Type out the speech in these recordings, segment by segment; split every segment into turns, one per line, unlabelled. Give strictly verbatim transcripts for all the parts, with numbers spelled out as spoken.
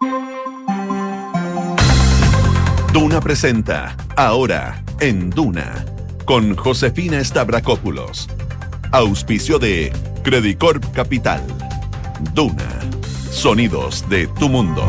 Duna presenta Ahora en Duna con Josefina Stavrakopoulos. Auspicio de Credicorp Capital. Duna. Sonidos de tu mundo.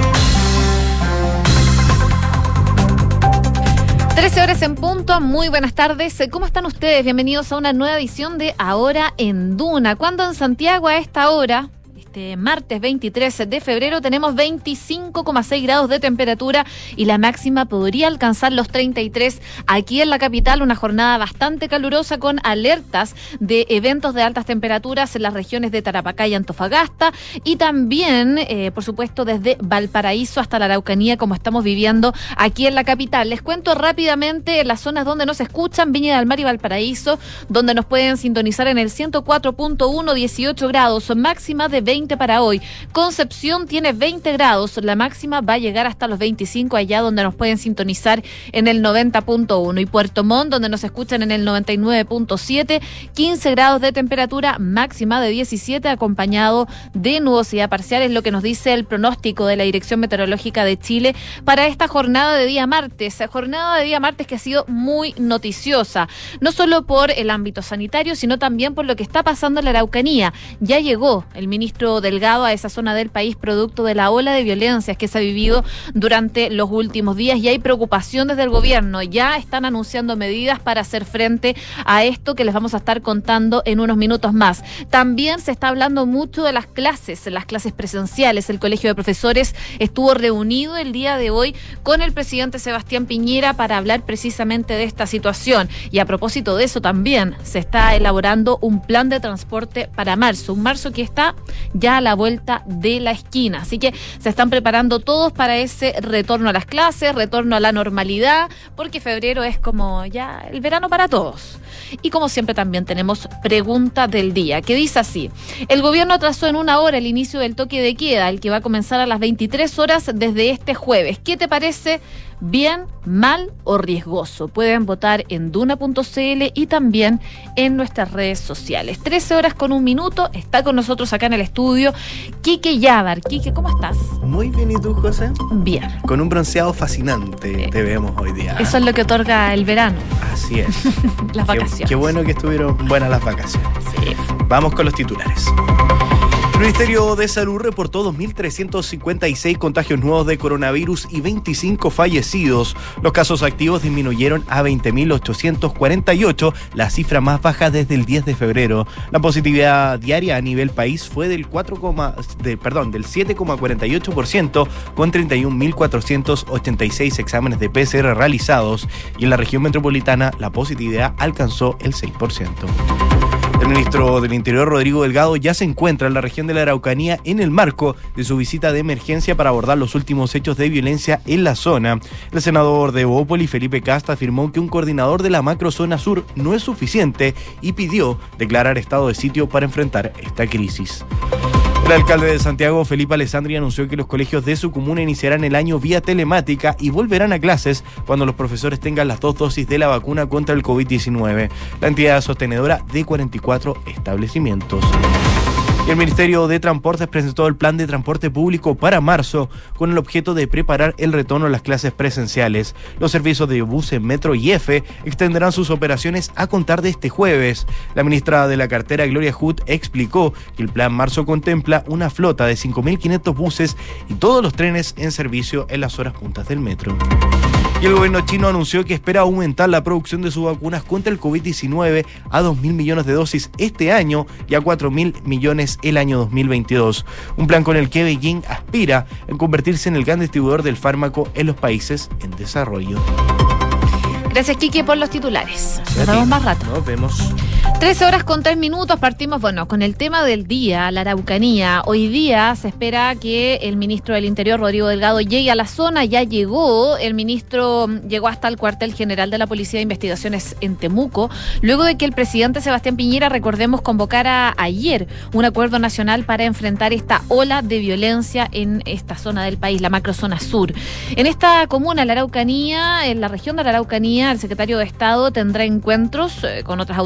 trece horas en punto, muy buenas tardes. ¿Cómo están ustedes? Bienvenidos a una nueva edición de Ahora en Duna. Cuando en Santiago a esta hora, este martes veintitrés de febrero, tenemos veinticinco coma seis grados de temperatura y la máxima podría alcanzar los treinta y tres aquí en la capital. Una jornada bastante calurosa con alertas de eventos de altas temperaturas en las regiones de Tarapacá y Antofagasta y también, eh, por supuesto, desde Valparaíso hasta la Araucanía, como estamos viviendo aquí en la capital. Les cuento rápidamente las zonas donde nos escuchan: Viña del Mar y Valparaíso, donde nos pueden sintonizar en el ciento cuatro punto uno, dieciocho grados, máxima de veinte para hoy. Concepción tiene veinte grados, la máxima va a llegar hasta los veinticinco allá donde nos pueden sintonizar en el noventa punto uno. Y Puerto Montt, donde nos escuchan en el noventa y nueve punto siete, quince grados de temperatura, máxima de diecisiete, acompañado de nubosidad parcial, es lo que nos dice el pronóstico de la Dirección Meteorológica de Chile para esta jornada de día martes. Jornada de día martes que ha sido muy noticiosa, no solo por el ámbito sanitario, sino también por lo que está pasando en la Araucanía. Ya llegó el ministro Delgado a esa zona del país producto de la ola de violencias que se ha vivido durante los últimos días y hay preocupación desde el gobierno. Ya están anunciando medidas para hacer frente a esto que les vamos a estar contando en unos minutos más. También se está hablando mucho de las clases, las clases presenciales. El Colegio de Profesores estuvo reunido el día de hoy con el presidente Sebastián Piñera para hablar precisamente de esta situación. Y a propósito de eso también se está elaborando un plan de transporte para marzo, un marzo que está ya a la vuelta de la esquina. Así que se están preparando todos para ese retorno a las clases, retorno a la normalidad, porque febrero es como ya el verano para todos. Y como siempre también tenemos pregunta del día, que dice así: el gobierno atrasó en una hora el inicio del toque de queda, el que va a comenzar a las veintitrés horas desde este jueves. ¿Qué te parece? ¿Bien, mal o riesgoso? Pueden votar en duna punto c l y también en nuestras redes sociales. trece horas con un minuto, está con nosotros acá en el estudio Quique Yabar. Quique, ¿cómo estás?
Muy bien, ¿y tú, José?
Bien.
Con un bronceado fascinante, eh, te vemos hoy día.
Eso es lo que otorga el verano.
Así es.
Las vacaciones.
Qué, qué bueno que estuvieron buenas las vacaciones.
Sí.
Vamos con los titulares. El Ministerio de Salud reportó dos mil trescientos cincuenta y seis contagios nuevos de coronavirus y veinticinco fallecidos. Los casos activos disminuyeron a veinte mil ochocientos cuarenta y ocho, la cifra más baja desde el diez de febrero. La positividad diaria a nivel país fue del cuatro, de, perdón, del siete coma cuarenta y ocho por ciento, con treinta y un mil cuatrocientos ochenta y seis exámenes de P C R realizados, y en la región metropolitana la positividad alcanzó el seis por ciento. El ministro del Interior, Rodrigo Delgado, ya se encuentra en la región de la Araucanía en el marco de su visita de emergencia para abordar los últimos hechos de violencia en la zona. El senador de Bópoli, Felipe Casta, afirmó que un coordinador de la macrozona sur no es suficiente y pidió declarar estado de sitio para enfrentar esta crisis. El alcalde de Santiago, Felipe Alessandri, anunció que los colegios de su comuna iniciarán el año vía telemática y volverán a clases cuando los profesores tengan las dos dosis de la vacuna contra el covid diecinueve. La entidad es sostenedora de cuarenta y cuatro establecimientos. Y el Ministerio de Transportes presentó el plan de transporte público para marzo con el objeto de preparar el retorno a las clases presenciales. Los servicios de buses, metro y F extenderán sus operaciones a contar de este jueves. La ministra de la cartera, Gloria Hood, explicó que el plan marzo contempla una flota de cinco mil quinientos buses y todos los trenes en servicio en las horas puntas del metro. Y el gobierno chino anunció que espera aumentar la producción de sus vacunas contra el covid diecinueve a dos mil millones de dosis este año y a cuatro mil millones el año dos mil veintidós. Un plan con el que Beijing aspira a convertirse en el gran distribuidor del fármaco en los países en desarrollo.
Gracias, Quique, por los titulares. Nos vemos más rato.
Nos vemos.
trece horas con tres minutos, partimos, bueno, con el tema del día, la Araucanía. Hoy día se espera que el ministro del Interior, Rodrigo Delgado, llegue a la zona. Ya llegó, el ministro llegó hasta el cuartel general de la Policía de Investigaciones en Temuco, luego de que el presidente Sebastián Piñera, recordemos, convocara ayer un acuerdo nacional para enfrentar esta ola de violencia en esta zona del país, la macrozona sur. En esta comuna, la Araucanía, en la región de la Araucanía, el secretario de Estado tendrá encuentros eh, con otras autoridades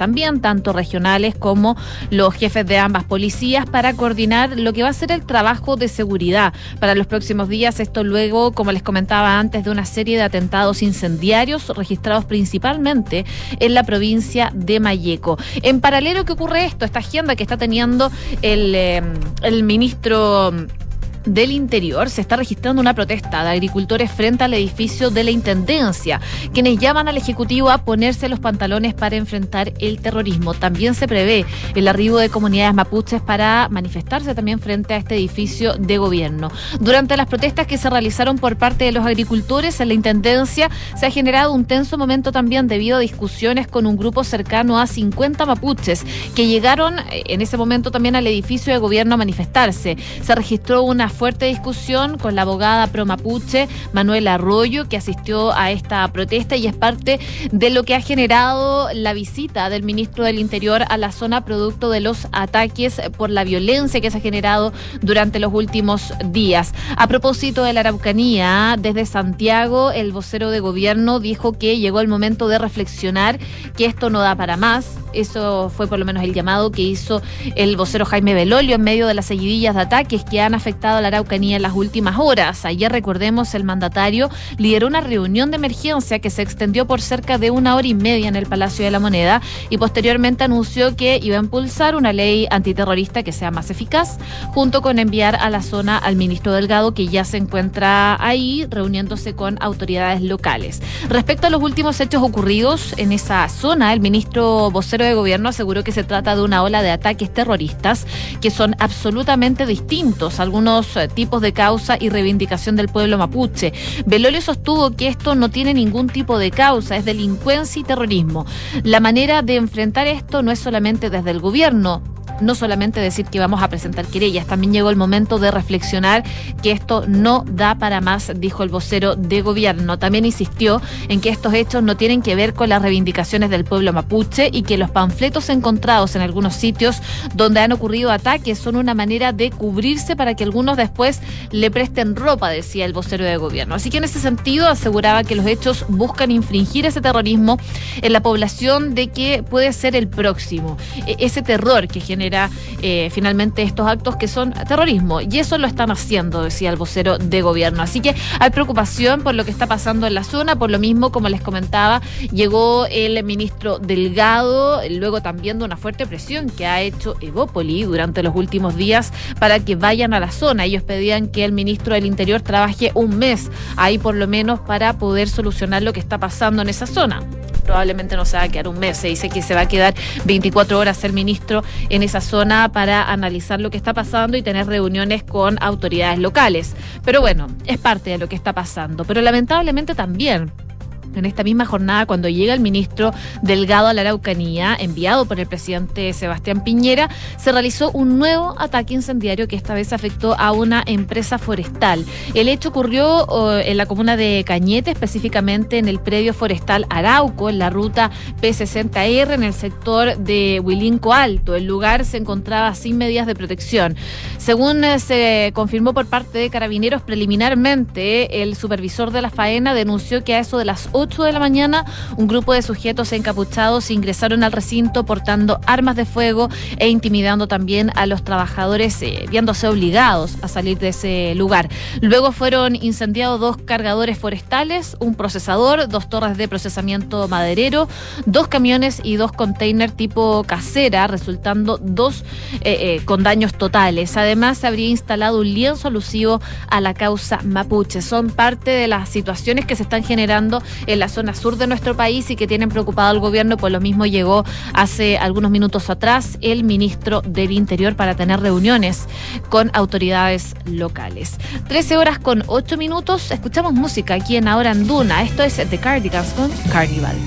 también, tanto regionales como los jefes de ambas policías, para coordinar lo que va a ser el trabajo de seguridad para los próximos días. Esto luego, como les comentaba antes, de una serie de atentados incendiarios registrados principalmente en la provincia de Malleco. En paralelo, ¿qué ocurre esto? Esta agenda que está teniendo el, eh, el ministro del Interior, se está registrando una protesta de agricultores frente al edificio de la Intendencia, quienes llaman al Ejecutivo a ponerse los pantalones para enfrentar el terrorismo. También se prevé el arribo de comunidades mapuches para manifestarse también frente a este edificio de gobierno. Durante las protestas que se realizaron por parte de los agricultores en la Intendencia, se ha generado un tenso momento también debido a discusiones con un grupo cercano a cincuenta mapuches que llegaron en ese momento también al edificio de gobierno a manifestarse. Se registró una fuerte discusión con la abogada pro mapuche Manuela Arroyo, que asistió a esta protesta y es parte de lo que ha generado la visita del ministro del Interior a la zona producto de los ataques por la violencia que se ha generado durante los últimos días. A propósito de la Araucanía, desde Santiago, el vocero de gobierno dijo que llegó el momento de reflexionar, que esto no da para más. Eso fue por lo menos el llamado que hizo el vocero Jaime Belolio en medio de las seguidillas de ataques que han afectado a la Araucanía en las últimas horas. Ayer, recordemos, el mandatario lideró una reunión de emergencia que se extendió por cerca de una hora y media en el Palacio de la Moneda y posteriormente anunció que iba a impulsar una ley antiterrorista que sea más eficaz, junto con enviar a la zona al ministro Delgado, que ya se encuentra ahí reuniéndose con autoridades locales. Respecto a los últimos hechos ocurridos en esa zona, el ministro vocero de gobierno aseguró que se trata de una ola de ataques terroristas que son absolutamente distintos a algunos eh, tipos de causa y reivindicación del pueblo mapuche. Belolio sostuvo que esto no tiene ningún tipo de causa, es delincuencia y terrorismo. La manera de enfrentar esto no es solamente desde el gobierno, no solamente decir que vamos a presentar querellas, también llegó el momento de reflexionar que esto no da para más, dijo el vocero de gobierno. También insistió en que estos hechos no tienen que ver con las reivindicaciones del pueblo mapuche y que los panfletos encontrados en algunos sitios donde han ocurrido ataques son una manera de cubrirse para que algunos después le presten ropa, decía el vocero de gobierno. Así que en ese sentido aseguraba que los hechos buscan infringir ese terrorismo en la población de que puede ser el próximo, ese terror que genera Eh, finalmente estos actos que son terrorismo, y eso lo están haciendo, decía el vocero de gobierno. Así que hay preocupación por lo que está pasando en la zona. Por lo mismo, como les comentaba, llegó el ministro Delgado, luego también de una fuerte presión que ha hecho Evópoli durante los últimos días para que vayan a la zona. Ellos pedían que el ministro del Interior trabaje un mes ahí por lo menos para poder solucionar lo que está pasando en esa zona. Probablemente no se va a quedar un mes, se dice que se va a quedar veinticuatro horas el ministro en esa zona para analizar lo que está pasando y tener reuniones con autoridades locales. Pero bueno, es parte de lo que está pasando. Pero lamentablemente también, en esta misma jornada, cuando llega el ministro Delgado a la Araucanía, enviado por el presidente Sebastián Piñera, se realizó un nuevo ataque incendiario que esta vez afectó a una empresa forestal. El hecho ocurrió uh, en la comuna de Cañete, específicamente en el predio forestal Arauco, en la ruta P sesenta R, en el sector de Huilinco Alto. El lugar se encontraba sin medidas de protección. Según uh, se confirmó por parte de Carabineros preliminarmente, el supervisor de la faena denunció que a eso de las ocho de la mañana, un grupo de sujetos encapuchados ingresaron al recinto portando armas de fuego e intimidando también a los trabajadores, eh, viéndose obligados a salir de ese lugar. Luego fueron incendiados dos cargadores forestales, un procesador, dos torres de procesamiento maderero, dos camiones y dos containers tipo casera, resultando dos eh, eh, con daños totales. Además, se habría instalado un lienzo alusivo a la causa mapuche. Son parte de las situaciones que se están generando en la zona sur de nuestro país y que tienen preocupado al gobierno. Por lo mismo llegó hace algunos minutos atrás el ministro del Interior para tener reuniones con autoridades locales. trece horas con ocho minutos. Escuchamos música aquí en Ahora en Duna. Esto es The Cardigans con Carnival.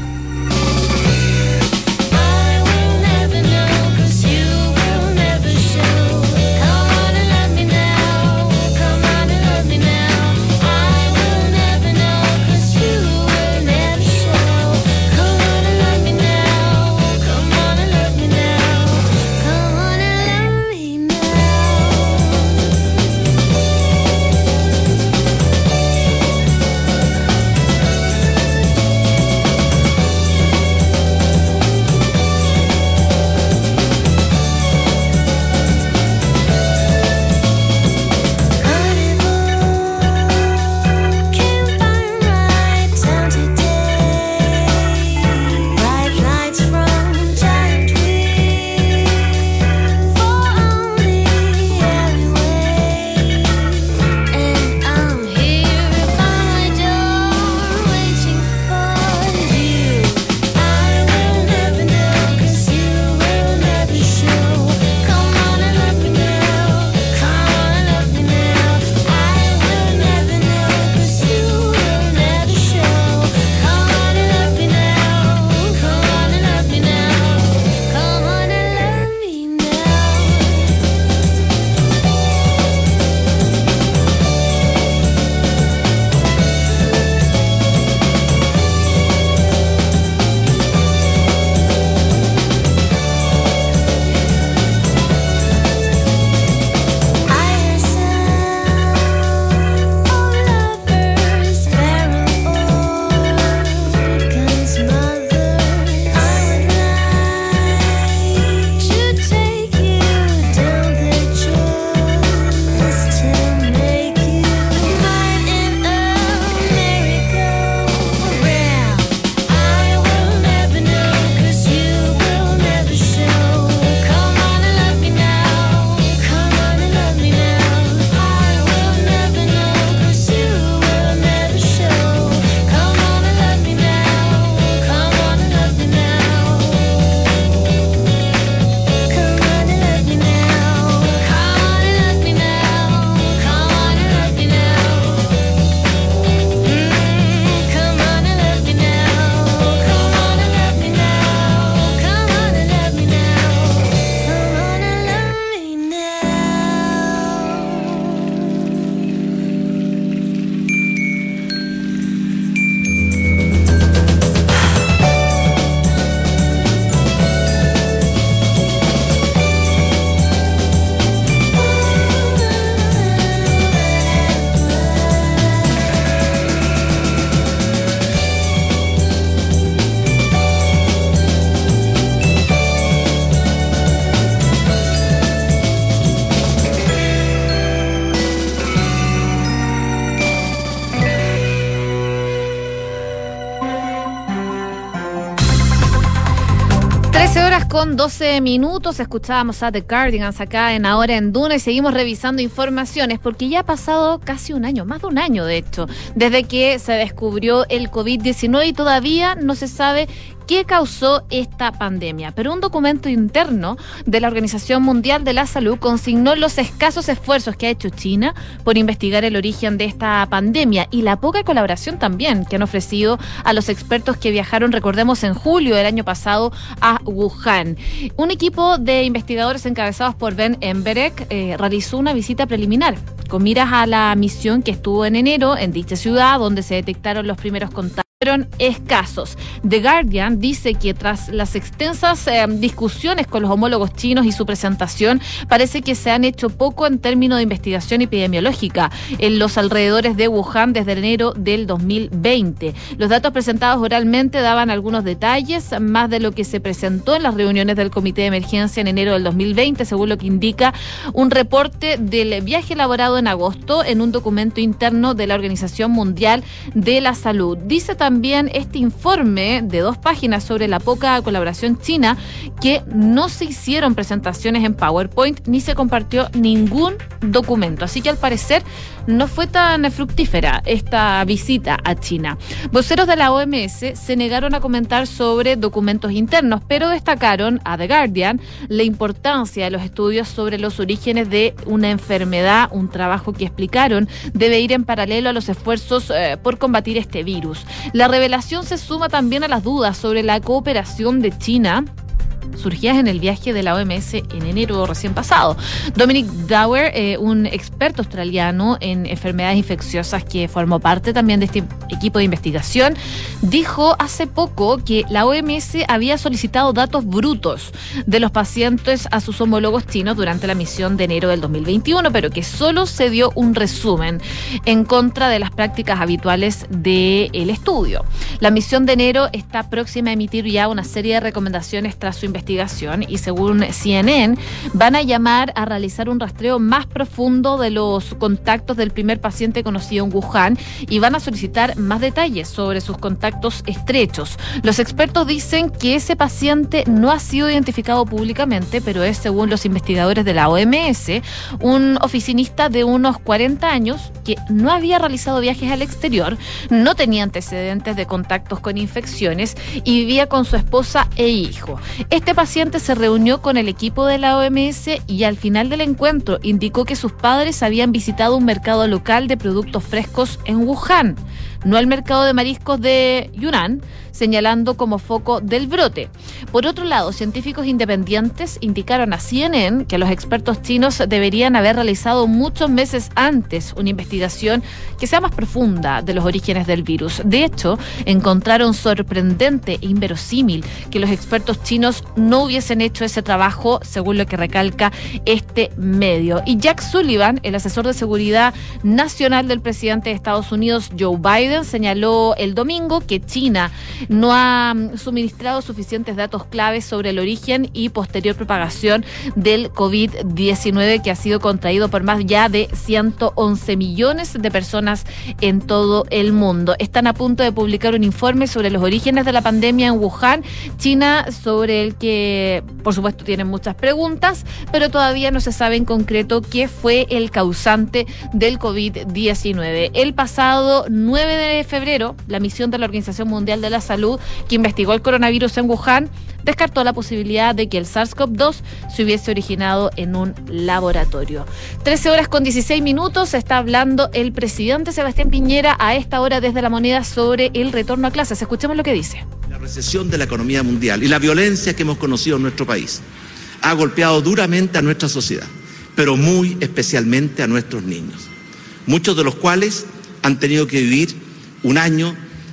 horas con doce minutos, escuchábamos a The Cardigans acá en Ahora en Duna y seguimos revisando informaciones porque ya ha pasado casi un año, más de un año de hecho, desde que se descubrió el COVID diecinueve y todavía no se sabe qué causó esta pandemia. Pero un documento interno de la Organización Mundial de la Salud consignó los escasos esfuerzos que ha hecho China por investigar el origen de esta pandemia y la poca colaboración también que han ofrecido a los expertos que viajaron, recordemos, en julio del año pasado a Wuhan. Un equipo de investigadores encabezados por Ben Emberek eh, realizó una visita preliminar con miras a la misión que estuvo en enero en dicha ciudad, donde se detectaron los primeros contactos. Fueron escasos. The Guardian dice que tras las extensas eh, discusiones con los homólogos chinos y su presentación, parece que se han hecho poco en términos de investigación epidemiológica en los alrededores de Wuhan desde enero del dos mil veinte. Los datos presentados oralmente daban algunos detalles, más de lo que se presentó en las reuniones del Comité de Emergencia en enero del dos mil veinte, según lo que indica un reporte del viaje elaborado en agosto en un documento interno de la Organización Mundial de la Salud. Dice también También este informe de dos páginas sobre la poca colaboración china que no se hicieron presentaciones en PowerPoint ni se compartió ningún documento. Así que al parecer no fue tan fructífera esta visita a China. Voceros de la O M S se negaron a comentar sobre documentos internos, pero destacaron a The Guardian la importancia de los estudios sobre los orígenes de una enfermedad, un trabajo que explicaron debe ir en paralelo a los esfuerzos eh, por combatir este virus. La revelación se suma también a las dudas sobre la cooperación de China surgidas en el viaje de la O M S en enero recién pasado. Dominic Dower, eh, un experto australiano en enfermedades infecciosas que formó parte también de este equipo de investigación, dijo hace poco que la O M S había solicitado datos brutos de los pacientes a sus homólogos chinos durante la misión de enero del dos mil veintiuno, pero que solo se dio un resumen en contra de las prácticas habituales del estudio. La misión de enero está próxima a emitir ya una serie de recomendaciones tras su investigación y según C N N van a llamar a realizar un rastreo más profundo de los contactos del primer paciente conocido en Wuhan y van a solicitar más detalles sobre sus contactos estrechos. Los expertos dicen que ese paciente no ha sido identificado públicamente, pero es, según los investigadores de la O M S, un oficinista de unos cuarenta años que no había realizado viajes al exterior, no tenía antecedentes de contactos con infecciones y vivía con su esposa e hijo. Este paciente se reunió con el equipo de la O M S y al final del encuentro indicó que sus padres habían visitado un mercado local de productos frescos en Wuhan, no el mercado de mariscos de Yunnan, señalando como foco del brote. Por otro lado, científicos independientes indicaron a C N N que los expertos chinos deberían haber realizado muchos meses antes una investigación que sea más profunda de los orígenes del virus. De hecho, encontraron sorprendente e inverosímil que los expertos chinos no hubiesen hecho ese trabajo, según lo que recalca este medio. Y Jack Sullivan, el asesor de seguridad nacional del presidente de Estados Unidos, Joe Biden, señaló el domingo que China no ha suministrado suficientes datos claves sobre el origen y posterior propagación del COVID diecinueve, que ha sido contraído por más ya de ciento once millones de personas en todo el mundo. Están a punto de publicar un informe sobre los orígenes de la pandemia en Wuhan, China, sobre el que, por supuesto, tienen muchas preguntas, pero todavía no se sabe en concreto qué fue el causante del COVID diecinueve. El pasado nueve de febrero, la misión de la Organización Mundial de la Salud que investigó el coronavirus en Wuhan descartó la posibilidad de que el SARS-CoV dos se hubiese originado en un laboratorio. trece horas con dieciséis minutos, está hablando el presidente Sebastián Piñera a esta hora desde La Moneda sobre el retorno a clases. Escuchemos lo que dice.
La recesión de la economía mundial y la violencia que hemos conocido en nuestro país ha golpeado duramente a nuestra sociedad, pero muy especialmente a nuestros niños, muchos de los cuales han tenido que vivir un año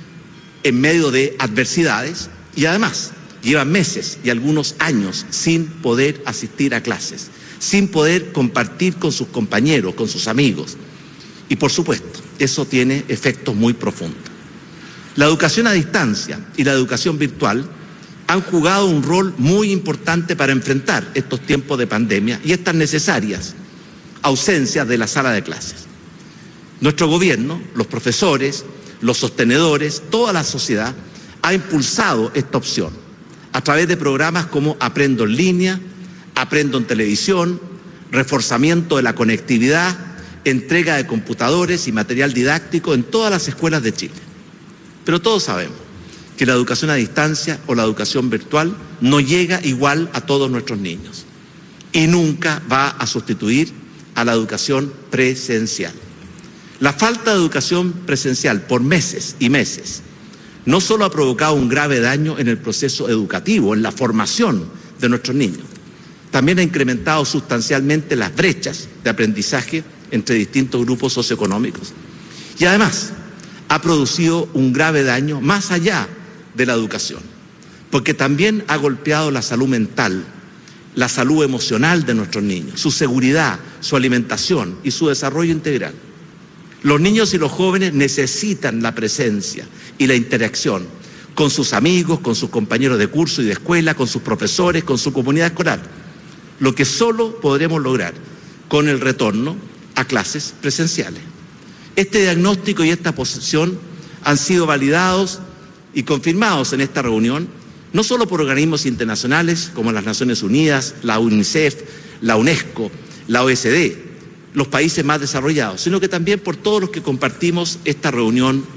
en medio de adversidades y además llevan meses y algunos años sin poder asistir a clases, sin poder compartir con sus compañeros, con sus amigos. Y por supuesto, eso tiene efectos muy profundos. La educación a distancia y la educación virtual han jugado un rol muy importante para enfrentar estos tiempos de pandemia y estas necesarias ausencias de la sala de clases. Nuestro gobierno, los profesores, los sostenedores, toda la sociedad ha impulsado esta opción, a través de programas como Aprendo en Línea, Aprendo en Televisión, reforzamiento de la conectividad, entrega de computadores y material didáctico en todas las escuelas de Chile. Pero todos sabemos que la educación a distancia o la educación virtual no llega igual a todos nuestros niños y nunca va a sustituir a la educación presencial. La falta de educación presencial por meses y meses no solo ha provocado un grave daño en el proceso educativo, en la formación de nuestros niños, también ha incrementado sustancialmente las brechas de aprendizaje entre distintos grupos socioeconómicos y además ha producido un grave daño más allá de la educación, porque también ha golpeado la salud mental, la salud emocional de nuestros niños, su seguridad, su alimentación y su desarrollo integral. Los niños y los jóvenes necesitan la presencia y la interacción con sus amigos, con sus compañeros de curso y de escuela, con sus profesores, con su comunidad escolar, lo que solo podremos lograr con el retorno a clases presenciales. Este diagnóstico y esta posición han sido validados y confirmados en esta reunión, no solo por organismos internacionales como las Naciones Unidas, la UNICEF, la UNESCO, la O E C D, los países más desarrollados, sino que también por todos los que compartimos esta reunión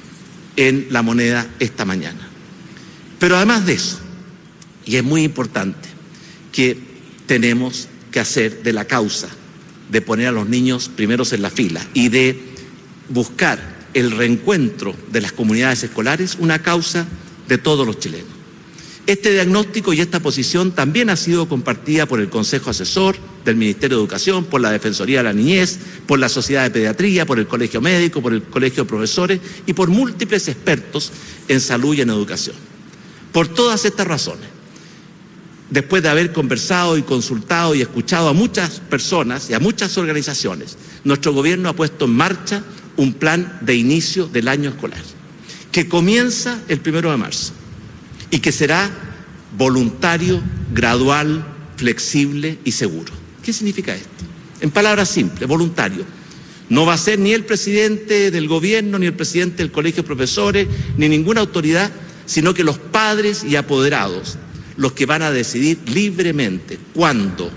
en La Moneda esta mañana. Pero además de eso, y es muy importante, que tenemos que hacer de la causa de poner a los niños primeros en la fila y de buscar el reencuentro de las comunidades escolares una causa de todos los chilenos. Este diagnóstico y esta posición también ha sido compartida por el Consejo Asesor del Ministerio de Educación, por la Defensoría de la Niñez, por la Sociedad de Pediatría, por el Colegio Médico, por el Colegio de Profesores y por múltiples expertos en salud y en educación. Por todas estas razones, después de haber conversado y consultado y escuchado a muchas personas y a muchas organizaciones, nuestro gobierno ha puesto en marcha un plan de inicio del año escolar, que comienza el primero de marzo y que será voluntario, gradual, flexible y seguro. ¿Qué significa esto? En palabras simples, voluntario. No va a ser ni el presidente del gobierno, ni el presidente del colegio de profesores, ni ninguna autoridad, sino que los padres y apoderados, los que van a decidir libremente cuándo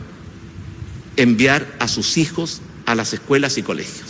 enviar a sus hijos a las escuelas y colegios.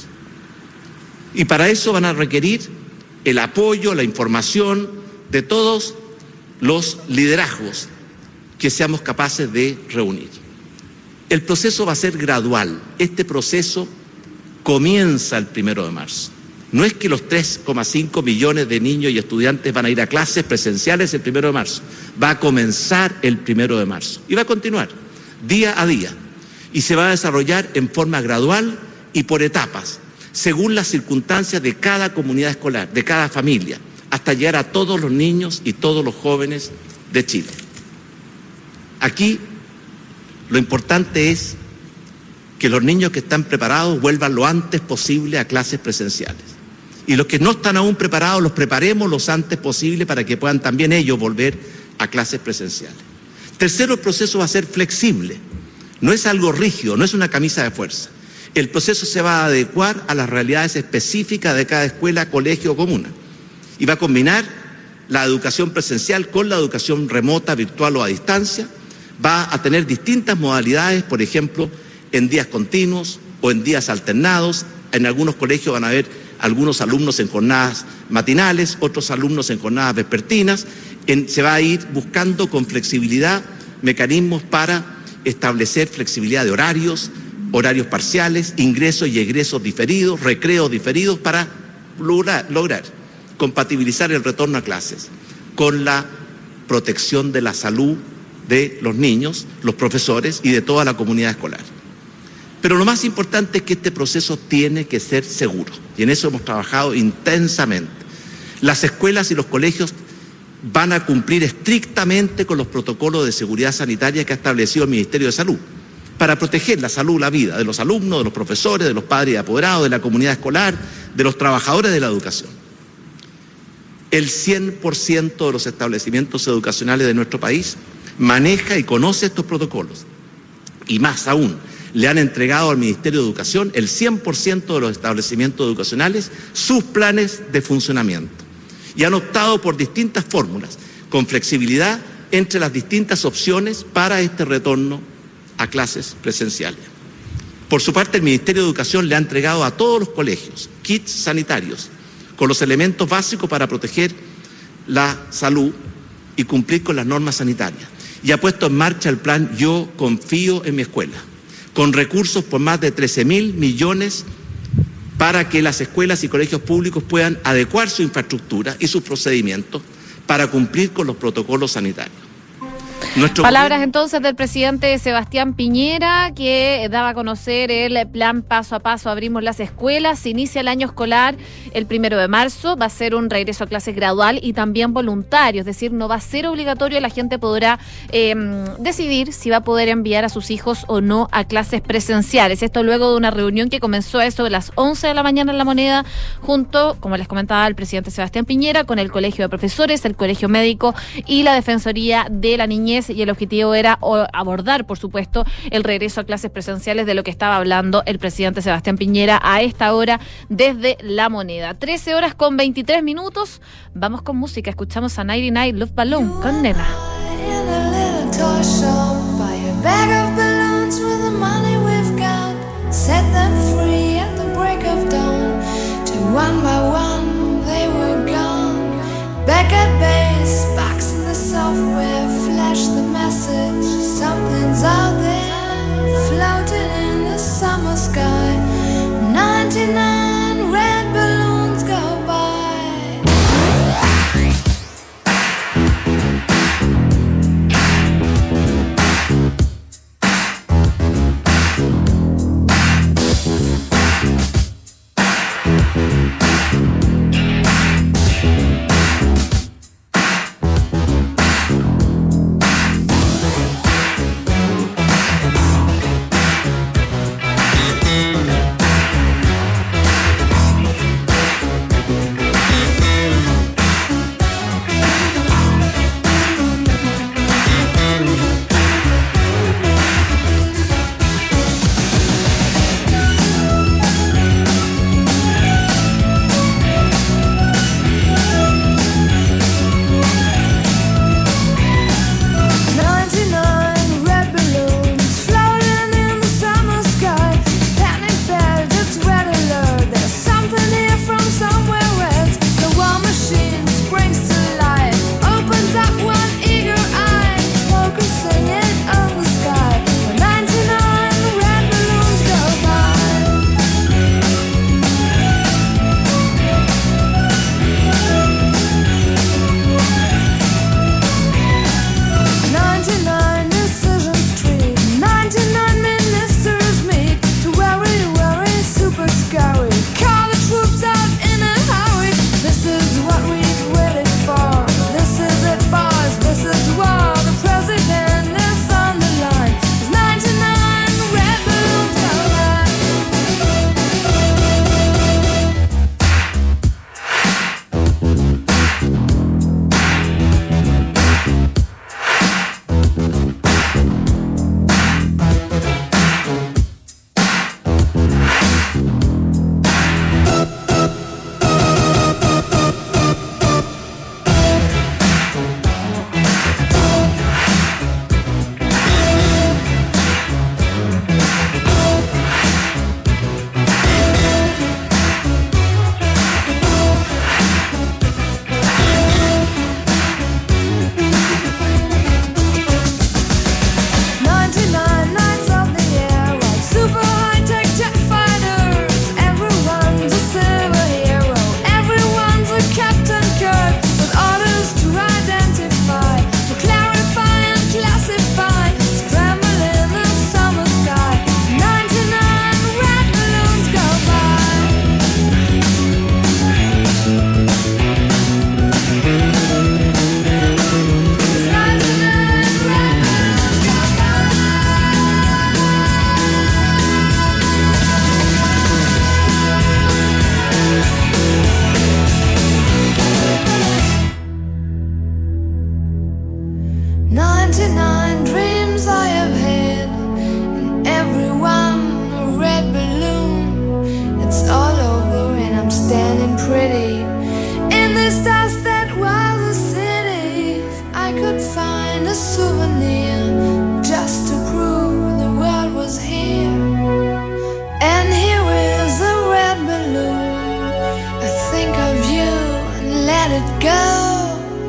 Y para eso van a requerir el apoyo, la información de todos los liderazgos que seamos capaces de reunir. El proceso va a ser gradual. Este proceso comienza el primero de marzo. No es que los tres coma cinco millones de niños y estudiantes van a ir a clases presenciales el primero de marzo. Va a comenzar el primero de marzo y va a continuar día a día. Y se va a desarrollar en forma gradual y por etapas, según las circunstancias de cada comunidad escolar, de cada familia, hasta llegar a todos los niños y todos los jóvenes de Chile. Aquí lo importante es que los niños que están preparados vuelvan lo antes posible a clases presenciales. Y los que no están aún preparados, los preparemos lo antes posible para que puedan también ellos volver a clases presenciales. Tercero, el proceso va a ser flexible. No es algo rígido, no es una camisa de fuerza. El proceso se va a adecuar a las realidades específicas de cada escuela, colegio o comuna. Y va a combinar la educación presencial con la educación remota, virtual o a distancia. Va a tener distintas modalidades, por ejemplo, en días continuos o en días alternados. En algunos colegios van a haber algunos alumnos en jornadas matinales, otros alumnos en jornadas vespertinas. En, se va a ir buscando con flexibilidad mecanismos para establecer flexibilidad de horarios, horarios parciales, ingresos y egresos diferidos, recreos diferidos para lograr, lograr compatibilizar el retorno a clases con la protección de la salud de los niños, los profesores y de toda la comunidad escolar. Pero lo más importante es que este proceso tiene que ser seguro y en eso hemos trabajado intensamente. Las escuelas y los colegios van a cumplir estrictamente con los protocolos de seguridad sanitaria que ha establecido el Ministerio de Salud para proteger la salud, la vida de los alumnos, de los profesores, de los padres y apoderados, de la comunidad escolar, de los trabajadores de la educación. El cien por ciento de los establecimientos educacionales de nuestro país maneja y conoce estos protocolos. Y más aún, le han entregado al Ministerio de Educación, el cien por ciento de los establecimientos educacionales, sus planes de funcionamiento. Y han optado por distintas fórmulas, con flexibilidad, entre las distintas opciones para este retorno a clases presenciales. Por su parte, el Ministerio de Educación le ha entregado a todos los colegios kits sanitarios con los elementos básicos para proteger la salud y cumplir con las normas sanitarias. Y ha puesto en marcha el plan Yo Confío en mi Escuela, con recursos por más de trece mil millones para que las escuelas y colegios públicos puedan adecuar su infraestructura y sus procedimientos para cumplir con los protocolos sanitarios. Nuestro
Palabras
gobierno...
entonces del presidente Sebastián Piñera, que daba a conocer el plan paso a paso. Abrimos las escuelas, se inicia el año escolar el primero de marzo, va a ser un regreso a clases gradual y también voluntario, es decir, no va a ser obligatorio, la gente podrá eh, decidir si va a poder enviar a sus hijos o no a clases presenciales. Esto luego de una reunión que comenzó a eso de las once de la mañana en La Moneda, junto, como les comentaba, el presidente Sebastián Piñera, con el Colegio de Profesores, el Colegio Médico y la Defensoría de la Niñez, y el objetivo era abordar, por supuesto, el regreso a clases presenciales, de lo que estaba hablando el presidente Sebastián Piñera a esta hora desde La Moneda. trece horas con veintitrés minutos. Vamos con música. Escuchamos a noventa y nueve Love Balloon con Nena.
Back at base, box in the software, flash the message, something's out there, floating in the summer sky, ninety-nine red balloons go by. let it go.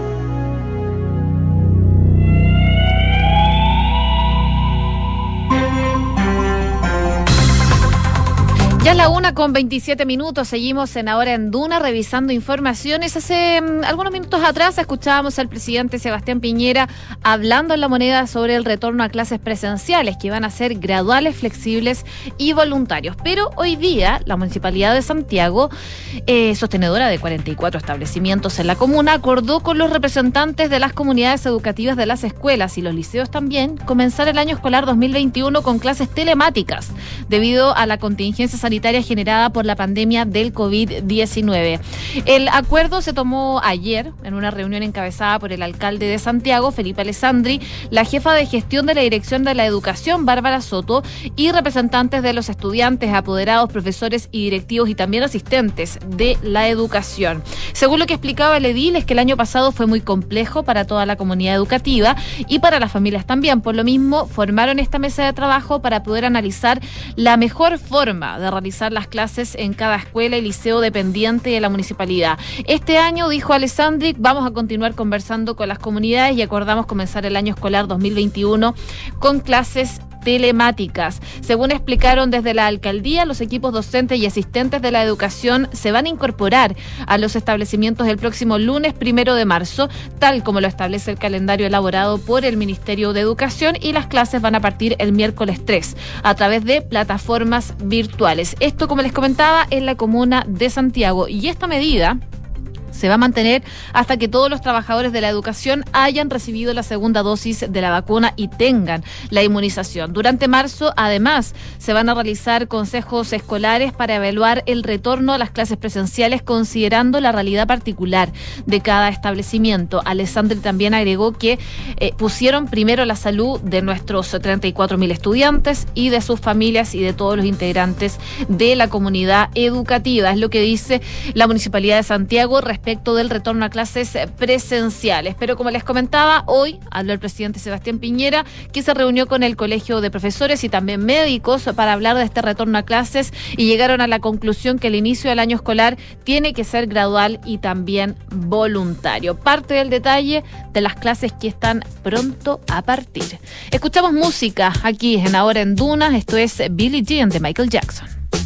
Ya es la una con veintisiete minutos, seguimos en Ahora en Duna revisando informaciones. Hace um, algunos minutos atrás escuchábamos al presidente Sebastián Piñera hablando en La Moneda sobre el retorno a clases presenciales que van a ser graduales, flexibles y voluntarios. Pero hoy día la Municipalidad de Santiago, eh, sostenedora de cuarenta y cuatro establecimientos en la comuna, acordó con los representantes de las comunidades educativas de las escuelas y los liceos también comenzar el año escolar dos mil veintiuno con clases telemáticas debido a la contingencia sanitaria generada por la pandemia del COVID diecinueve. El acuerdo se tomó ayer en una reunión encabezada por el alcalde de Santiago, Felipe Alessandri, la jefa de gestión de la Dirección de la Educación, Bárbara Soto, y representantes de los estudiantes, apoderados, profesores y directivos y también asistentes de la educación. Según lo que explicaba el edil, es que el año pasado fue muy complejo para toda la comunidad educativa y para las familias también. Por lo mismo, formaron esta mesa de trabajo para poder analizar la mejor forma de realizar las clases en cada escuela y liceo dependiente de la municipalidad. Este año, dijo Alessandri, vamos a continuar conversando con las comunidades y acordamos comenzar el año escolar dos mil veintiuno con clases telemáticas. Según explicaron desde la alcaldía, los equipos docentes y asistentes de la educación se van a incorporar a los establecimientos el próximo lunes primero de marzo, tal como lo establece el calendario elaborado por el Ministerio de Educación, y las clases van a partir el miércoles tres a través de plataformas virtuales. Esto, como les comentaba, en la comuna de Santiago, y esta medida se va a mantener hasta que todos los trabajadores de la educación hayan recibido la segunda dosis de la vacuna y tengan la inmunización. Durante marzo, además, se van a realizar consejos escolares para evaluar el retorno a las clases presenciales considerando la realidad particular de cada establecimiento. Alessandri también agregó que eh, pusieron primero la salud de nuestros treinta y cuatro mil estudiantes y de sus familias y de todos los integrantes de la comunidad educativa. Es lo que dice la Municipalidad de Santiago respecto del retorno a clases presenciales. Pero como les comentaba, hoy habló el presidente Sebastián Piñera, que se reunió con el Colegio de Profesores y también médicos para hablar de este retorno a clases, y llegaron a la conclusión que el inicio del año escolar tiene que ser gradual y también voluntario. Parte del detalle de las clases que están pronto a partir. Escuchamos música aquí en Ahora en Duna. Esto es Billie Jean de Michael Jackson.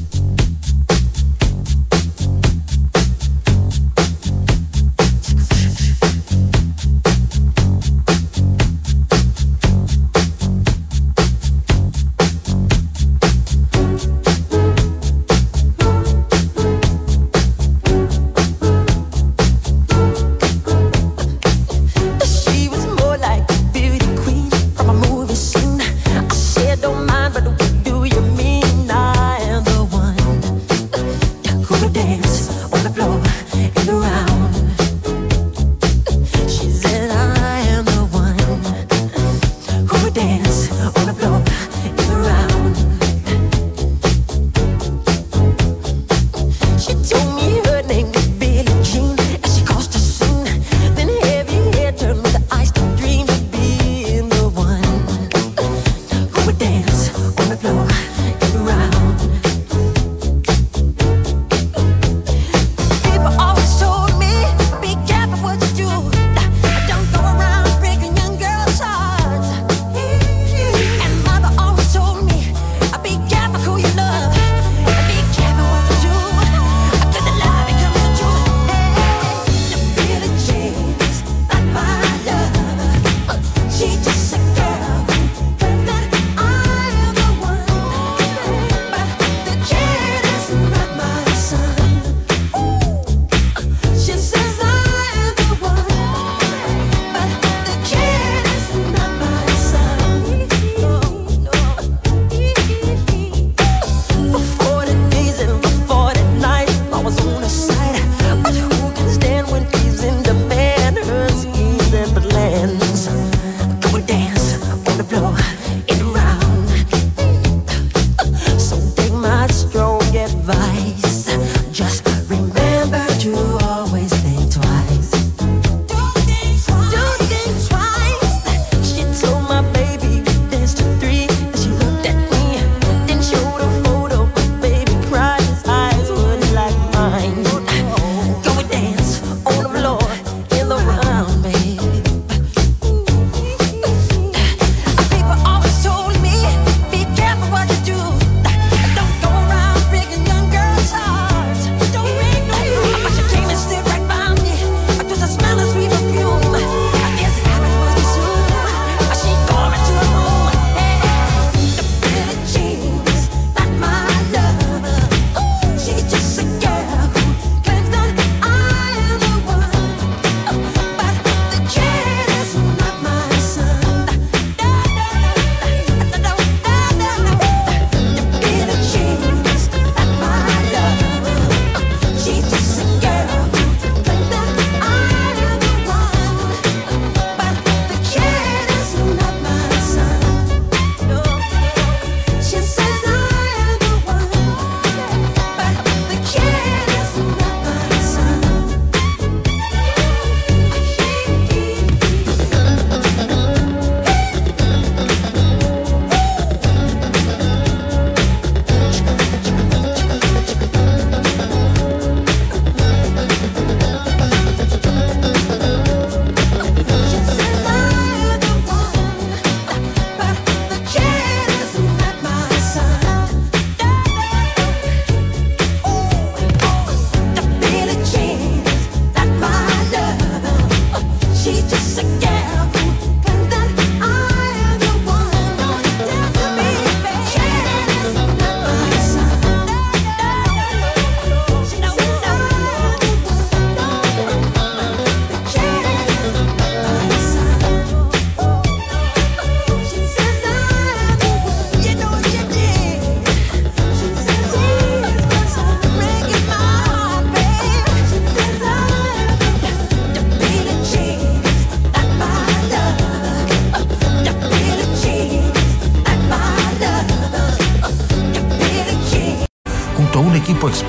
Don't mind, but what do you mean? I am the one. People always told me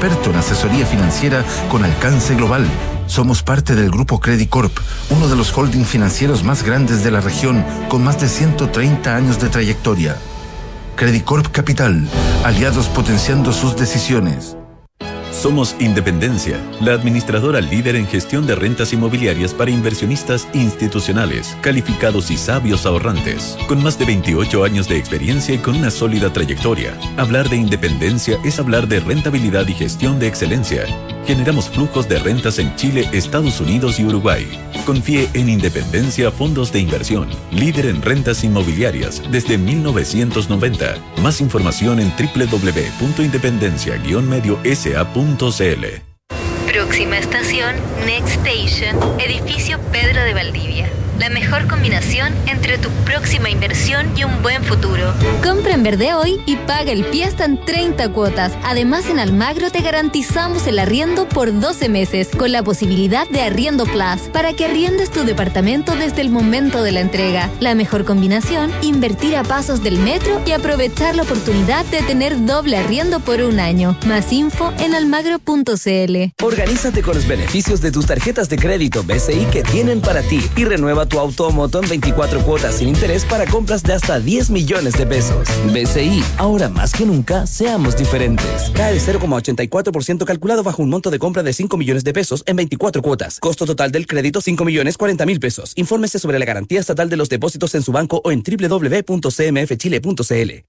experto en asesoría financiera con alcance global. Somos parte del Grupo Credicorp, uno de los holding financieros más grandes de la región, con más de ciento treinta años de trayectoria. Credicorp Capital, aliados potenciando sus decisiones.
Somos Independencia, la administradora líder en gestión de rentas inmobiliarias para inversionistas institucionales, calificados y sabios ahorrantes, con más de veintiocho años de experiencia y con una sólida trayectoria. Hablar de independencia es hablar de rentabilidad y gestión de excelencia. Generamos flujos de rentas en Chile, Estados Unidos y Uruguay. Confíe en Independencia Fondos de Inversión, líder en rentas inmobiliarias desde mil novecientos noventa. Más información en doble u doble u doble u punto independencia guion medio s a punto c l.
Próxima estación, Next Station, edificio Pedro de Valdivia. La mejor combinación entre tu próxima inversión y un buen futuro.
Compra en verde hoy y paga el pie hasta en treinta cuotas. Además, en Almagro te garantizamos el arriendo por doce meses, con la posibilidad de Arriendo Plus, para que arriendes tu departamento desde el momento de la entrega. La mejor combinación, invertir a pasos del metro y aprovechar la oportunidad de tener doble arriendo por un año. Más info en almagro punto c l.
Organízate con los beneficios de tus tarjetas de crédito B C I que tienen para ti y renueva tu auto o moto en veinticuatro cuotas sin interés para compras de hasta diez millones de pesos. B C I, ahora más que nunca, seamos diferentes. K el cero coma ochenta y cuatro por ciento calculado bajo un monto de compra de cinco millones de pesos en veinticuatro cuotas. Costo total del crédito cinco millones cuarenta mil pesos. Infórmese sobre la garantía estatal de los depósitos en su banco o en doble u doble u doble u punto c m f chile punto c l.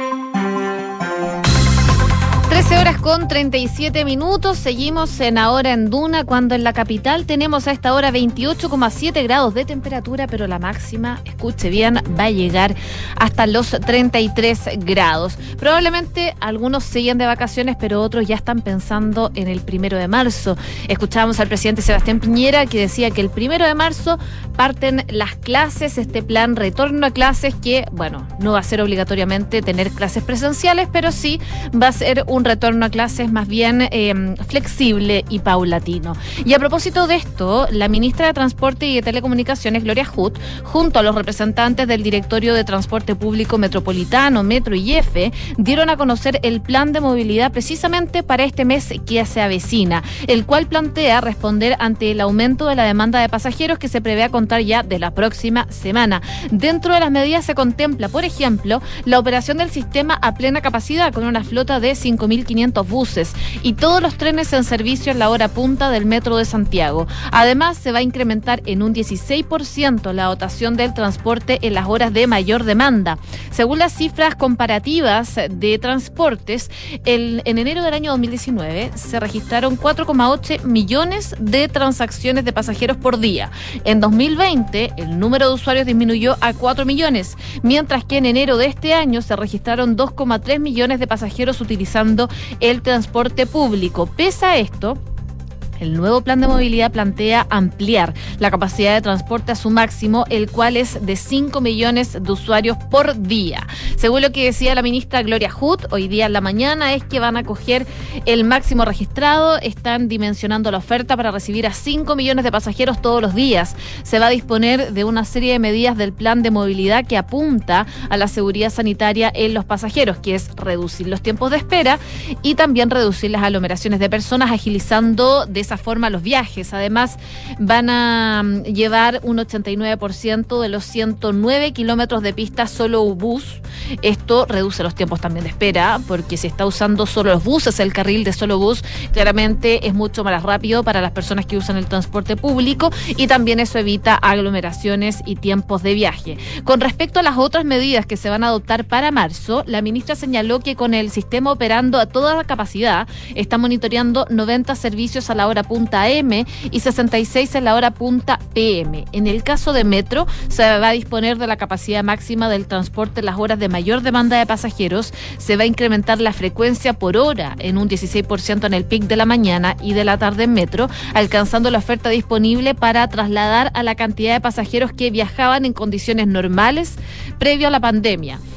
trece horas con treinta y siete minutos, seguimos en Ahora en Duna, cuando en la capital tenemos a esta hora veintiocho coma siete grados de temperatura, pero la máxima, escuche bien, va a llegar hasta los treinta y tres grados. Probablemente algunos siguen de vacaciones, pero otros ya están pensando en el primero de marzo. Escuchábamos al presidente Sebastián Piñera, que decía que el primero de marzo parten las clases, este plan retorno a clases que, bueno, no va a ser obligatoriamente tener clases presenciales, pero sí va a ser un retorno a clases más bien eh, flexible y paulatino. Y a propósito de esto, la ministra de Transporte y de Telecomunicaciones, Gloria Hood, junto a los representantes del Directorio de Transporte Público Metropolitano, Metro y I E F E, dieron a conocer el plan de movilidad precisamente para este mes que se avecina, el cual plantea responder ante el aumento de la demanda de pasajeros que se prevé a contar ya de la próxima semana. Dentro de las medidas se contempla, por ejemplo, la operación del sistema a plena capacidad con una flota de cinco mil quinientos buses y todos los trenes en servicio en la hora punta del Metro de Santiago. Además, se va a incrementar en un dieciséis por ciento la dotación del transporte en las horas de mayor demanda. Según las cifras comparativas de transportes, el, en enero del año dos mil diecinueve se registraron cuatro coma ocho millones de transacciones de pasajeros por día. En dos mil veinte, el número de usuarios disminuyó a cuatro millones, mientras que en enero de este año se registraron dos coma tres millones de pasajeros utilizando el transporte público. Pese a esto, el nuevo plan de movilidad plantea ampliar la capacidad de transporte a su máximo, el cual es de cinco millones de usuarios por día. Según lo que decía la ministra Gloria Hood, hoy día en la mañana, es que van a coger el máximo registrado, están dimensionando la oferta para recibir a cinco millones de pasajeros todos los días. Se va a disponer de una serie de medidas del plan de movilidad que apunta a la seguridad sanitaria en los pasajeros, que es reducir los tiempos de espera y también reducir las aglomeraciones de personas, agilizando de esa forma los viajes. Además, van a llevar un ochenta y nueve por ciento de los ciento nueve kilómetros de pista solo bus. Esto reduce los tiempos también de espera, porque si está usando solo los buses, el carril de solo bus, claramente es mucho más rápido para las personas que usan el transporte público, y también eso evita aglomeraciones y tiempos de viaje. Con respecto a las otras medidas que se van a adoptar para marzo, la ministra señaló que con el sistema operando a toda la capacidad, está monitoreando noventa servicios a la hora punta A M y sesenta y seis en la hora punta P M. En el caso de Metro, se va a disponer de la capacidad máxima del transporte en las horas de mayor demanda de pasajeros. Se va a incrementar la frecuencia por hora en un dieciséis por ciento en el pic de la mañana y de la tarde en Metro, alcanzando la oferta disponible para trasladar a la cantidad de pasajeros que viajaban en condiciones normales previo a la pandemia.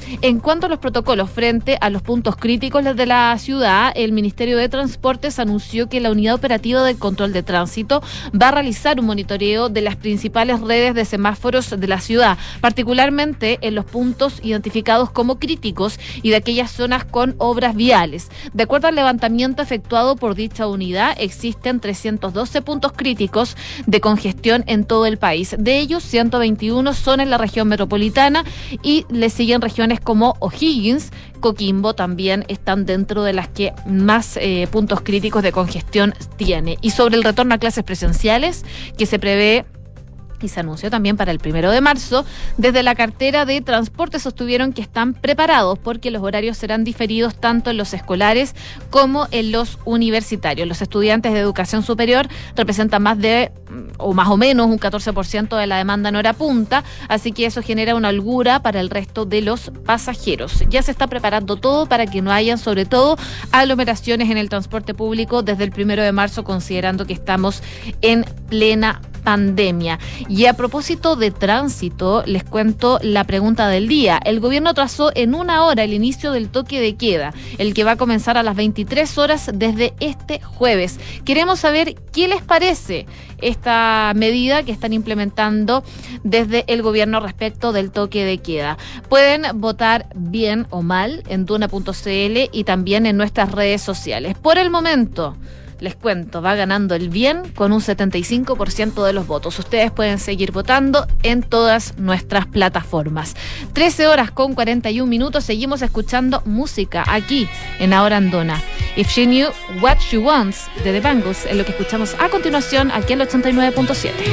En cuanto a los protocolos frente a los puntos críticos de la ciudad, el Ministerio de Transportes anunció que la Unidad Operativa de Control de Tránsito va a realizar un monitoreo de las principales redes de semáforos de la ciudad, particularmente en los puntos identificados como críticos y de aquellas zonas con obras viales. De acuerdo al levantamiento efectuado por dicha unidad, existen trescientos doce puntos críticos de congestión en todo el país. De ellos, ciento veintiuno son en la región metropolitana y le siguen regiones como O'Higgins, Coquimbo también están dentro de las que más eh, puntos críticos de congestión tiene. Y sobre el retorno a clases presenciales, que se prevé y se anunció también para el primero de marzo, desde la cartera de transporte sostuvieron que están preparados porque los horarios serán diferidos tanto en los escolares como en los universitarios. Los estudiantes de educación superior representan más de, o más o menos, un catorce por ciento de la demanda en hora punta, así que eso genera una holgura para el resto de los pasajeros. Ya se está preparando todo para que no hayan, sobre todo, aglomeraciones en el transporte público desde el primero de marzo, considerando que estamos en plena pandemia. Y a propósito de tránsito, les cuento la pregunta del día. El gobierno trazó en una hora el inicio del toque de queda, el que va a comenzar a las veintitrés horas desde este jueves. Queremos saber qué les parece esta medida que están implementando desde el gobierno respecto del toque de queda. Pueden votar bien o mal en duna punto c l y también en nuestras redes sociales. Por el momento, les cuento, va ganando el bien con un setenta y cinco por ciento de los votos. Ustedes pueden seguir votando en todas nuestras plataformas. trece horas con cuarenta y un minutos, seguimos escuchando música aquí en Ahora en Duna. If She Knew What She Wants de The Bangles es lo que escuchamos a continuación aquí en el ochenta y nueve punto siete.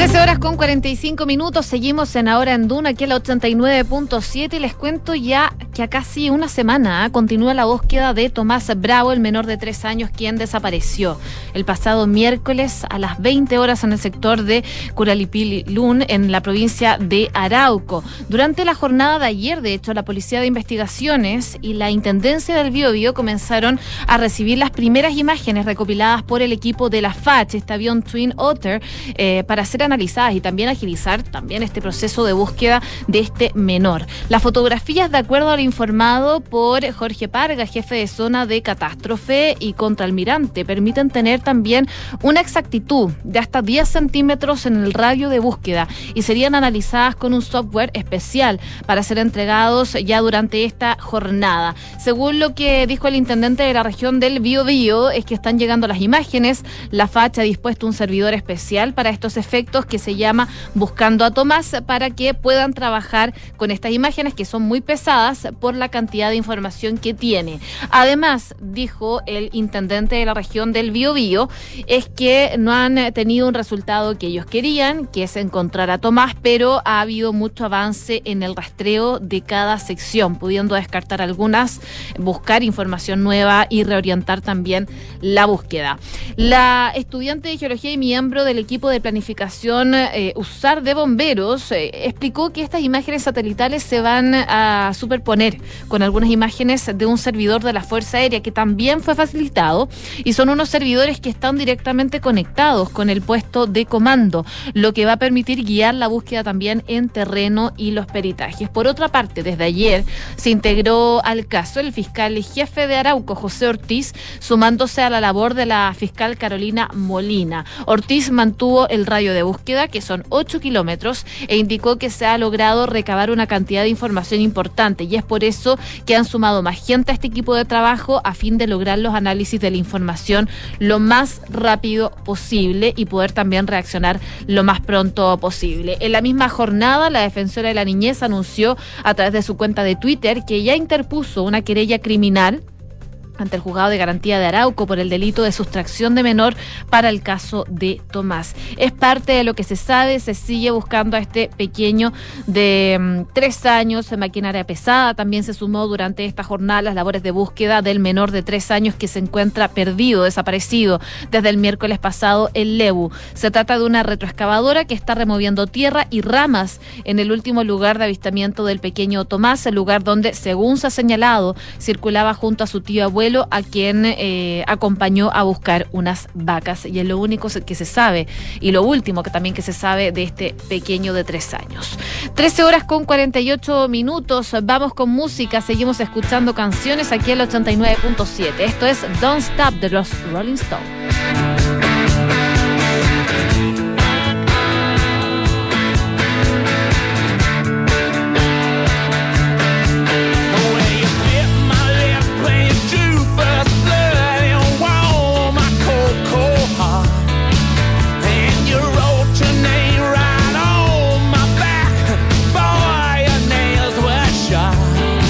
trece horas con cuarenta y cinco minutos, seguimos en Ahora en Duna, aquí en la ochenta y nueve punto siete, y les cuento ya que a casi una semana ¿eh? continúa la búsqueda de Tomás Bravo, el menor de tres años, quien desapareció el pasado miércoles a las veinte horas en el sector de Curalipilún, en la provincia de Arauco. Durante la jornada de ayer, de hecho, la Policía de Investigaciones y la Intendencia del Biobío comenzaron a recibir las primeras imágenes recopiladas por el equipo de la F A C H, este avión Twin Otter, eh, para ser analizadas y también agilizar también este proceso de búsqueda de este menor. Las fotografías, de acuerdo a lo informado por Jorge Parga, jefe de zona de catástrofe y contraalmirante, permiten tener también una exactitud de hasta diez centímetros en el radio de búsqueda y serían analizadas con un software especial para ser entregados ya durante esta jornada. Según lo que dijo el intendente de la región del Biobío, es que están llegando las imágenes. La F A C H ha dispuesto un servidor especial para estos efectos que se llama Buscando a Tomás, para que puedan trabajar con estas imágenes que son muy pesadas por la cantidad de información que tiene. Además, dijo el intendente de la región del Biobío, es que no han tenido un resultado que ellos querían, que es encontrar a Tomás, pero ha habido mucho avance en el rastreo de cada sección, pudiendo descartar algunas, buscar información nueva y reorientar también la búsqueda. La estudiante de geología y miembro del equipo de planificación eh, U S A R de bomberos eh, explicó que estas imágenes satelitales se van a superponer con algunas imágenes de un servidor de la Fuerza Aérea que también fue facilitado, y son unos servidores que están directamente conectados con el puesto de comando, lo que va a permitir guiar la búsqueda también en terreno y los peritajes. Por otra parte, desde ayer se integró al caso el fiscal jefe de Arauco, José Ortiz, sumándose a la labor de la fiscal Carolina Molina. Ortiz mantuvo el radio de búsqueda, que son ocho kilómetros, e indicó que se ha logrado recabar una cantidad de información importante, y es por eso que han sumado más gente a este equipo de trabajo a fin de lograr los análisis de la información lo más rápido posible y poder también reaccionar lo más pronto posible. En la misma jornada, la defensora de la niñez anunció a través de su cuenta de Twitter que ya interpuso una querella criminal ante el Juzgado de Garantía de Arauco por el delito de sustracción de menor para el caso de Tomás. Es parte de lo que se sabe, se sigue buscando a este pequeño de um, tres años en maquinaria pesada. También se sumó durante esta jornada las labores de búsqueda del menor de tres años que se encuentra perdido, desaparecido desde el miércoles pasado en Lebu. Se trata de una retroexcavadora que está removiendo tierra y ramas en el último lugar de avistamiento del pequeño Tomás, el lugar donde, según se ha señalado, circulaba junto a su tío abuelo, a quien eh, acompañó a buscar unas vacas, y es lo único que se sabe y lo último que también que se sabe de este pequeño de tres años. trece horas con cuarenta y ocho minutos, vamos con música, seguimos escuchando canciones aquí en el ochenta y nueve punto siete. Esto es Don't Stop de los Rolling Stones.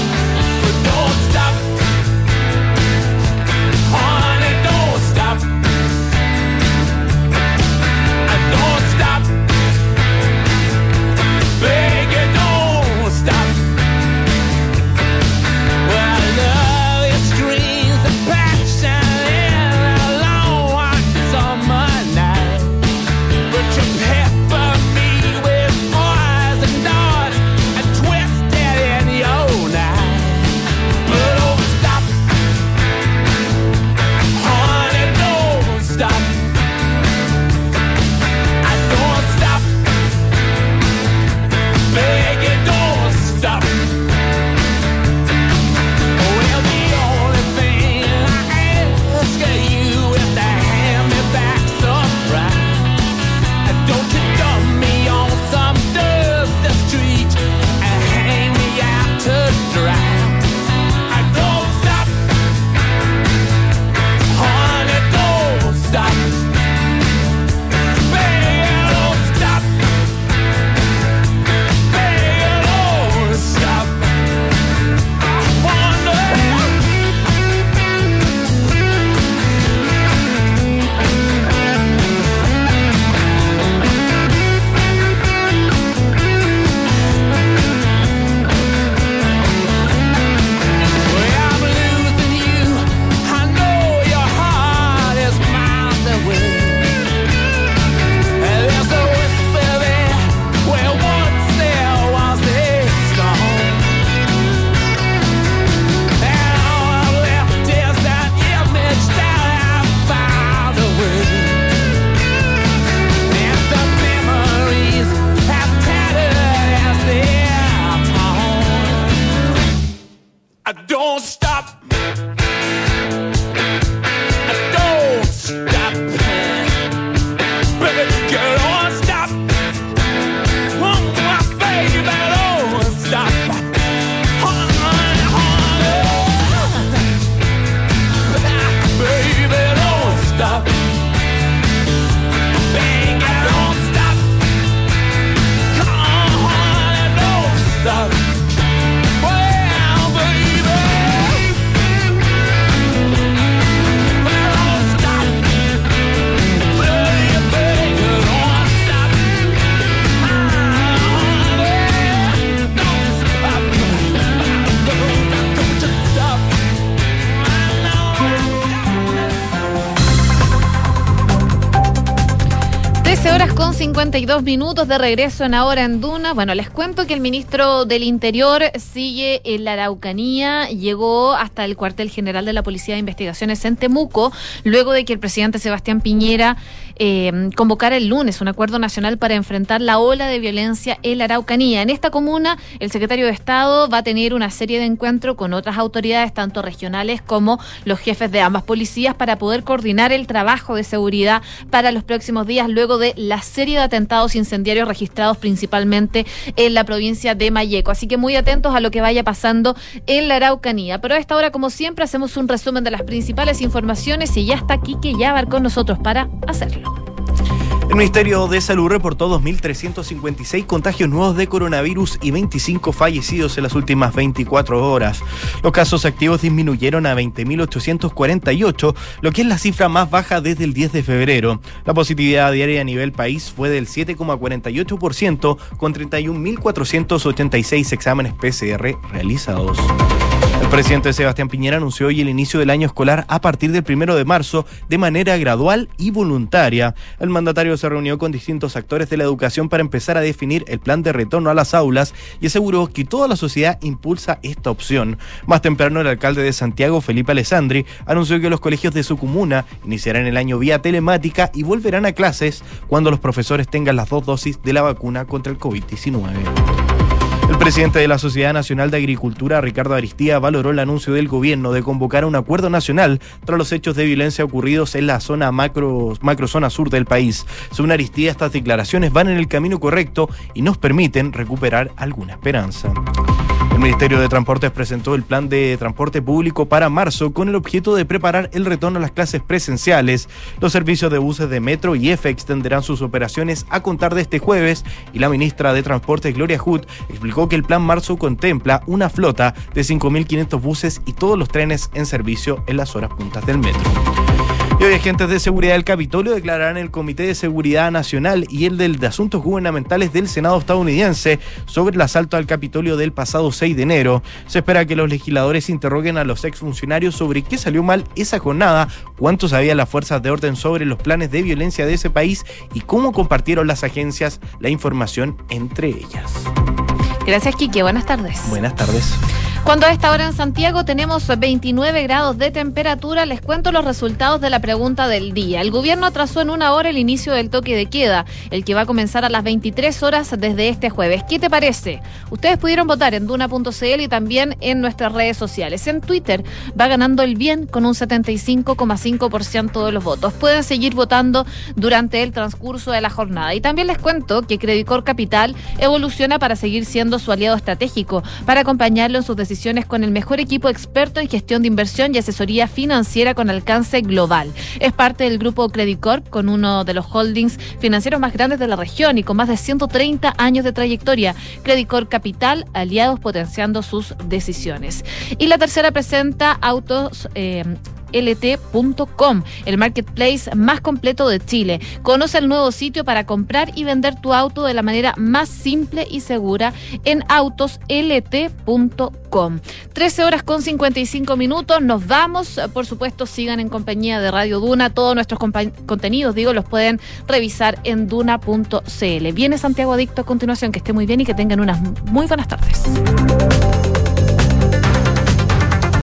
Honey, don't stop.
cincuenta y dos minutos de regreso en Ahora en Duna. Bueno, les cuento que el ministro del Interior sigue en la Araucanía, llegó hasta el cuartel general de la Policía de Investigaciones en Temuco, luego de que el presidente Sebastián Piñera eh, convocara el lunes un acuerdo nacional para enfrentar la ola de violencia en la Araucanía. En esta comuna, el secretario de Estado va a tener una serie de encuentros con otras autoridades, tanto regionales como los jefes de ambas policías, para poder coordinar el trabajo de seguridad para los próximos días, luego de la serie de atentados incendiarios registrados principalmente en la provincia de Malleco. Así que muy atentos a lo que vaya pasando en la Araucanía. Pero a esta hora, como siempre, hacemos un resumen de las principales informaciones y ya está Quique Yabar con nosotros para hacerlo.
El Ministerio de Salud reportó dos mil trescientos cincuenta y seis contagios nuevos de coronavirus y veinticinco fallecidos en las últimas veinticuatro horas. Los casos activos disminuyeron a veinte mil ochocientos cuarenta y ocho, lo que es la cifra más baja desde el diez de febrero. La positividad diaria a nivel país fue del siete coma cuarenta y ocho por ciento, con treinta y un mil cuatrocientos ochenta y seis exámenes P C R realizados. El presidente Sebastián Piñera anunció hoy el inicio del año escolar a partir del primero de marzo de manera gradual y voluntaria. El mandatario se reunió con distintos actores de la educación para empezar a definir el plan de retorno a las aulas y aseguró que toda la sociedad impulsa esta opción. Más temprano, el alcalde de Santiago, Felipe Alessandri, anunció que los colegios de su comuna iniciarán el año vía telemática y volverán a clases cuando los profesores tengan las dos dosis de la vacuna contra el COVID diecinueve. El presidente de la Sociedad Nacional de Agricultura, Ricardo Aristía, valoró el anuncio del gobierno de convocar un acuerdo nacional tras los hechos de violencia ocurridos en la zona macro, macro zona sur del país. Según Aristía, estas declaraciones van en el camino correcto y nos permiten recuperar alguna esperanza. El Ministerio de Transportes presentó el plan de transporte público para marzo con el objeto de preparar el retorno a las clases presenciales. Los servicios de buses de Metro y EFE extenderán sus operaciones a contar de este jueves y la ministra de Transportes, Gloria Hood, explicó que el plan marzo contempla una flota de cinco mil quinientos buses y todos los trenes en servicio en las horas puntas del metro. Y hoy agentes de seguridad del Capitolio declararán el Comité de Seguridad Nacional y el del de Asuntos Gubernamentales del Senado estadounidense sobre el asalto al Capitolio del pasado seis de enero. Se espera que los legisladores interroguen a los exfuncionarios sobre qué salió mal esa jornada, cuánto sabían las fuerzas de orden sobre los planes de violencia de ese país y cómo compartieron las agencias la información entre ellas.
Gracias, Quique. Buenas tardes.
Buenas tardes.
Cuando a esta hora en Santiago tenemos veintinueve grados de temperatura, les cuento los resultados de la pregunta del día. El gobierno atrasó en una hora el inicio del toque de queda, el que va a comenzar a las veintitrés horas desde este jueves. ¿Qué te parece? Ustedes pudieron votar en duna punto c l y también en nuestras redes sociales. En Twitter va ganando el bien con un setenta y cinco coma cinco por ciento de los votos. Pueden seguir votando durante el transcurso de la jornada. Y también les cuento que Credicor Capital evoluciona para seguir siendo su aliado estratégico, para acompañarlo en sus decisiones con el mejor equipo experto en gestión de inversión y asesoría financiera con alcance global. Es parte del grupo Credicorp, con uno de los holdings financieros más grandes de la región y con más de ciento treinta años de trayectoria. Credicorp Capital, aliados potenciando sus decisiones. Y la tercera presenta Autos eh, L T punto com, el marketplace más completo de Chile. Conoce el nuevo sitio para comprar y vender tu auto de la manera más simple y segura en autos L T punto com. trece horas con cincuenta y cinco minutos. Nos vamos. Por supuesto, sigan en compañía de Radio Duna. Todos nuestros contenidos, digo, los pueden revisar en duna punto c l. Viene Santiago Adicto a continuación. Que esté muy bien y que tengan unas muy buenas tardes.